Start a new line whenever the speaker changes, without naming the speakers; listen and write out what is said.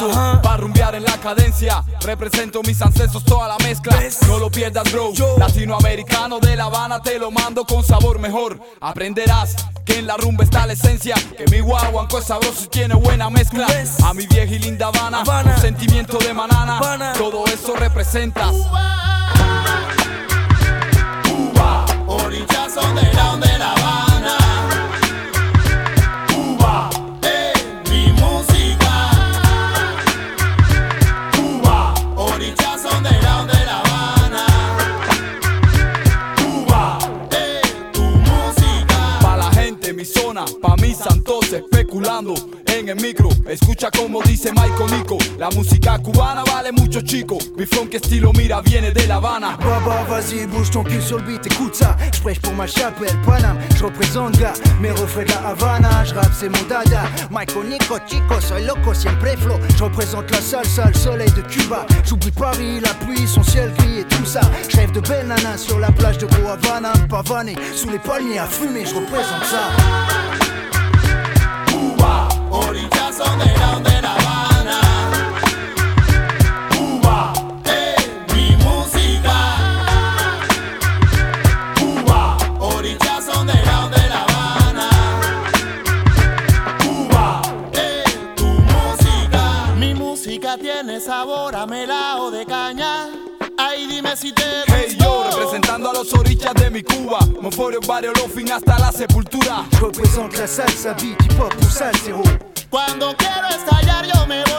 talento para rumbear en la cadencia. Represento mis ancestros, toda la mezcla. No lo pierdas, bro. Latinoamericano de La Habana, te lo mando con sabor mejor. Aprenderás que en la rumba está la esencia, que mi guaguanco es sabroso y tiene buena mezcla. A mi vieja y linda Habana, un sentimiento de manana, todo eso representas.
Cuba, orillas underground de La Habana. Cuba, mi música. Cuba, orillas underground de La Habana. Cuba, tu música.
Pa' la gente, mi zona, pa' mis santos especulando en el micro. Escucha como dice Michael Nico, la música cubana vale mucho, chico. Mi funk estilo, mira, viene de La Habana.
Baba, vas-y, bouge ton cul sur le beat, écoute ça. J'prêche pour ma chapelle, Paname, j'représente gars. Mes refrains de La Havana, j'rappe c'est mon dada. Michael Nico, chico, soy loco, siempre flow. J'représente la salsa, le soleil de Cuba. J'oublie Paris, la pluie, son ciel gris et tout ça. J'rêve de belles nanas sur la plage de Gros Havana. Pavané, sous les palmiers à fumer, j'représente ça.
Cuba, orillas underground de La Habana. Cuba, mi música. Cuba, orillas underground de La Habana. Cuba, tu música. Mi música tiene sabor a melao de caña. Ay, dime si te gustó.
Hey yo, representando a los orillas de mi Cuba. Monforio, barrio, Lofin hasta la sepultura.
J'représente la salsa, beat, hip hop ou salsero.
Cuando quiero estallar yo me voy